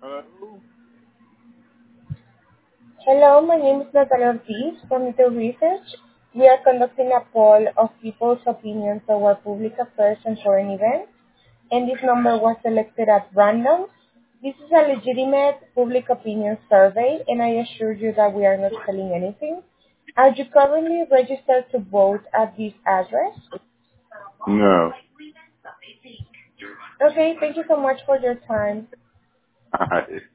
Hello? Hello, my name is Natalia Ortiz from Ito Research. We are conducting a poll of people's opinions about public affairs and foreign events, and this number was selected at random. This is a legitimate public opinion survey, and I assure you that we are not selling anything. Are you currently registered to vote at this address? No. Okay, thank you so much for your time. Hi.